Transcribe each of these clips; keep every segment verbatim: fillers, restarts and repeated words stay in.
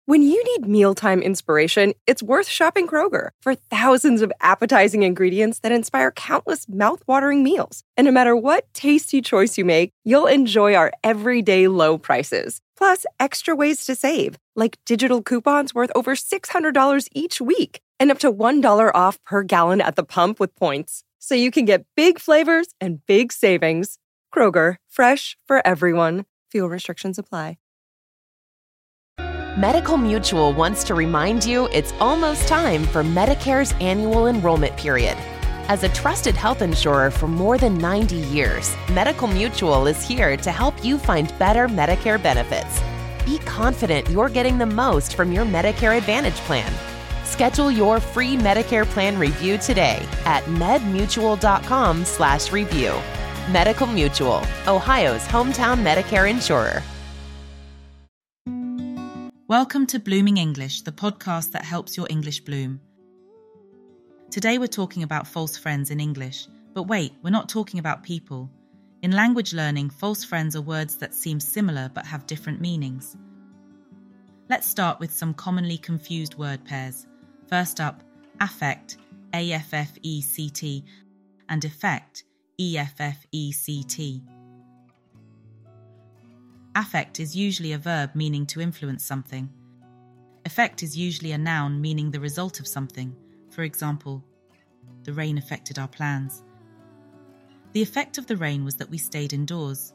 When you need mealtime inspiration, it's worth shopping Kroger for thousands of appetizing ingredients that inspire countless mouth-watering meals. And no matter what tasty choice you make, you'll enjoy our everyday low prices. Plus, extra ways to save, like digital coupons worth over six hundred dollars each week and up to one dollar off per gallon at the pump with points. So you can get big flavors and big savings. Kroger, fresh for everyone. Fuel restrictions apply. Medical Mutual wants to remind you it's almost time for Medicare's annual enrollment period. As a trusted health insurer for more than ninety years, Medical Mutual is here to help you find better Medicare benefits. Be confident you're getting the most from your Medicare Advantage plan. Schedule your free Medicare plan review today at medmutual.com slash review. Medical Mutual, Ohio's hometown Medicare insurer. Welcome to Blooming English, the podcast that helps your English bloom. Today we're talking about false friends in English. But wait, we're not talking about people. In language learning, false friends are words that seem similar but have different meanings. Let's start with some commonly confused word pairs. First up, affect, A F F E C T, and effect, E F F E C T. Affect is usually a verb meaning to influence something. Effect is usually a noun meaning the result of something. For example, the rain affected our plans. The effect of the rain was that we stayed indoors.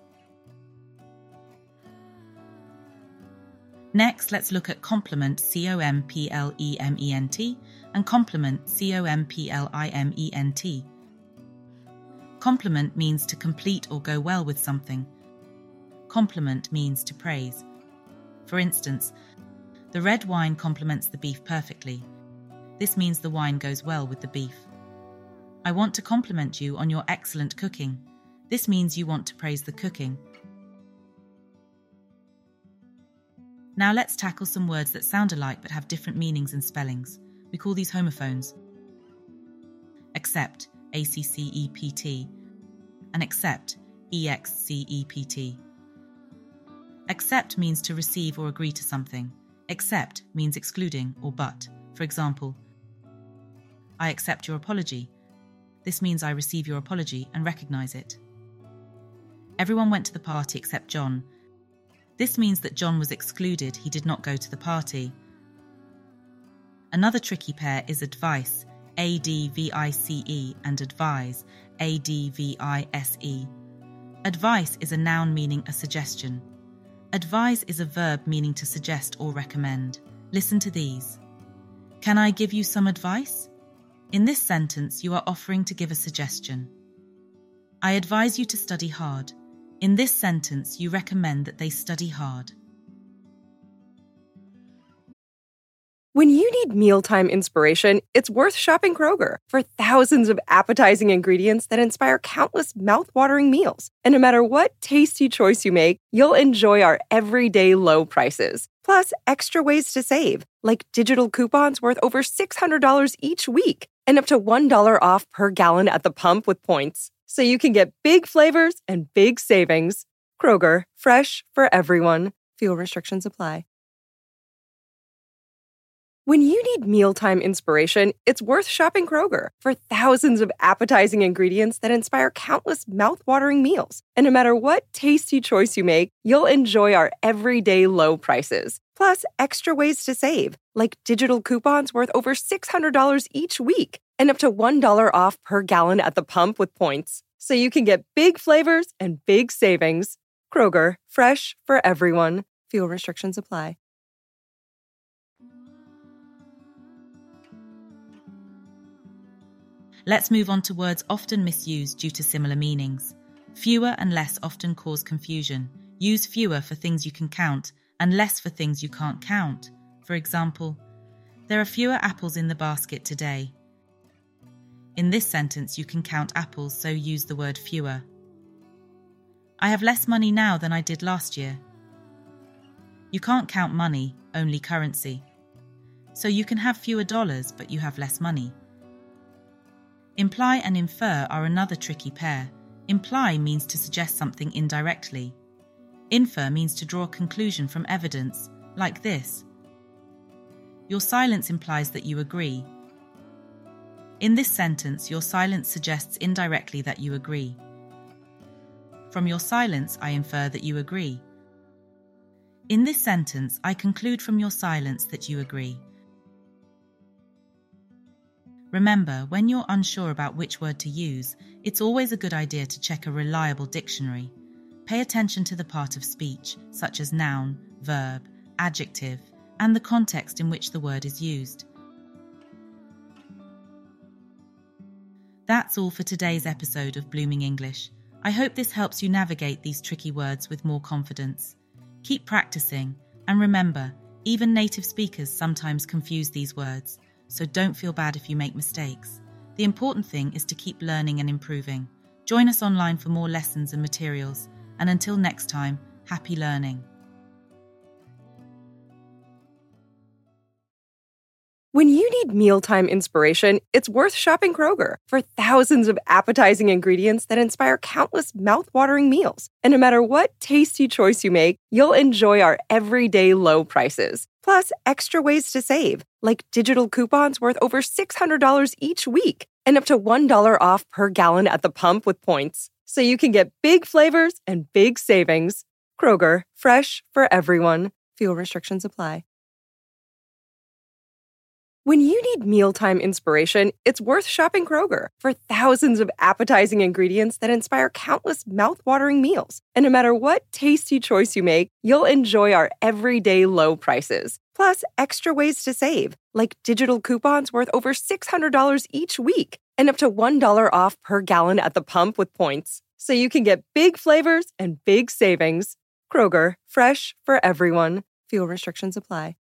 Next, let's look at complement, C O M P L E M E N T, and complement, C O M P L I M E N T. Complement means to complete or go well with something. Compliment means to praise. For instance, the red wine complements the beef perfectly. This means the wine goes well with the beef. I want to compliment you on your excellent cooking. This means you want to praise the cooking. Now let's tackle some words that sound alike but have different meanings and spellings. We call these homophones. Accept, A C C E P T, and accept, E X C E P T. Accept means to receive or agree to something. Except means excluding or but. For example, I accept your apology. This means I receive your apology and recognise it. Everyone went to the party except John. This means that John was excluded, he did not go to the party. Another tricky pair is advice, A D V I C E, and advise, A D V I S E. Advice is a noun meaning a suggestion. Advise is a verb meaning to suggest or recommend. Listen to these. Can I give you some advice? In this sentence, you are offering to give a suggestion. I advise you to study hard. In this sentence, you recommend that they study hard. When you need mealtime inspiration, it's worth shopping Kroger for thousands of appetizing ingredients that inspire countless mouth-watering meals. And no matter what tasty choice you make, you'll enjoy our everyday low prices. Plus, extra ways to save, like digital coupons worth over six hundred dollars each week and up to one dollar off per gallon at the pump with points. So you can get big flavors and big savings. Kroger, fresh for everyone. Fuel restrictions apply. When you need mealtime inspiration, it's worth shopping Kroger for thousands of appetizing ingredients that inspire countless mouth-watering meals. And no matter what tasty choice you make, you'll enjoy our everyday low prices. Plus, extra ways to save, like digital coupons worth over six hundred dollars each week and up to one dollar off per gallon at the pump with points. So you can get big flavors and big savings. Kroger, fresh for everyone. Fuel restrictions apply. Let's move on to words often misused due to similar meanings. Fewer and less often cause confusion. Use fewer for things you can count and less for things you can't count. For example, there are fewer apples in the basket today. In this sentence, you can count apples, so use the word fewer. I have less money now than I did last year. You can't count money, only currency. So you can have fewer dollars, but you have less money. Imply and infer are another tricky pair. Imply means to suggest something indirectly. Infer means to draw a conclusion from evidence, like this. Your silence implies that you agree. In this sentence, your silence suggests indirectly that you agree. From your silence, I infer that you agree. In this sentence, I conclude from your silence that you agree. Remember, when you're unsure about which word to use, it's always a good idea to check a reliable dictionary. Pay attention to the part of speech, such as noun, verb, adjective, and the context in which the word is used. That's all for today's episode of Blooming English. I hope this helps you navigate these tricky words with more confidence. Keep practicing, and remember, even native speakers sometimes confuse these words, so don't feel bad if you make mistakes. The important thing is to keep learning and improving. Join us online for more lessons and materials, and until next time, happy learning. When you need mealtime inspiration, it's worth shopping Kroger for thousands of appetizing ingredients that inspire countless mouth-watering meals. And no matter what tasty choice you make, you'll enjoy our everyday low prices. Plus, extra ways to save, like digital coupons worth over six hundred dollars each week and up to one dollar off per gallon at the pump with points. So you can get big flavors and big savings. Kroger, fresh for everyone. Fuel restrictions apply. When you need mealtime inspiration, it's worth shopping Kroger for thousands of appetizing ingredients that inspire countless mouth-watering meals. And no matter what tasty choice you make, you'll enjoy our everyday low prices. Plus, extra ways to save, like digital coupons worth over six hundred dollars each week and up to one dollar off per gallon at the pump with points. So you can get big flavors and big savings. Kroger, fresh for everyone. Fuel restrictions apply.